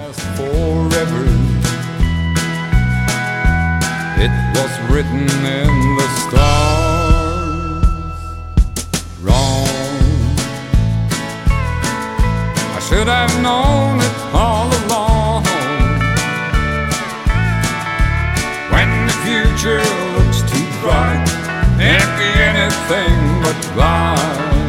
last forever. It was written in the stars. Wrong. I should have known it all along. When the future looks too bright, can't be anything but light.